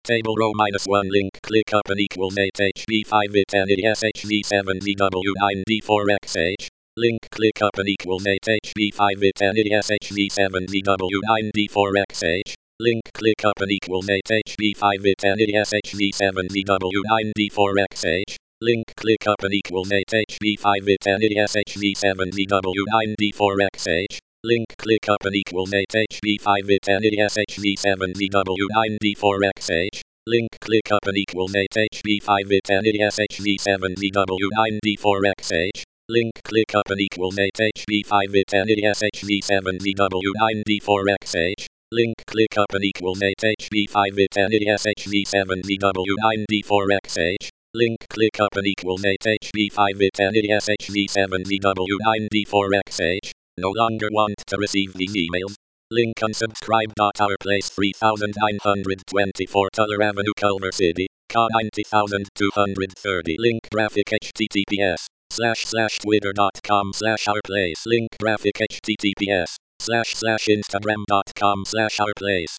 Table row -1 link click up and equals 8 HV5 it NES HV7 VW9 D4XH. Link click up and equals 8 HV5 it NES HV7 VW9 D4XH. Link click up and equals 8 HV5 it NES HV7 VW9 D4XH. Link click up and equals 8 HV5 it NES HV7 VW9 D4XH. Link click up and equals 8 HV5 it NES HV7 VW9 D4XH. Link click up and equals 8 HV5 it NES HV7 VW9 D4XH. Link click up and equals 8 HV5 it NES HV7 VW9 D4XH. Link click up and equals 8 HV5 it NES HV7 VW9 D4XH. Link click up and equals 8 HV5 it NES HV7 VW9 D4XH. No longer want to receive these emails? Link unsubscribe. Our place 3924 Tuller Avenue, Culver City, Ca 90230. Link graphic https://twitter.com/our place. Link graphic https://instagram.com/our place.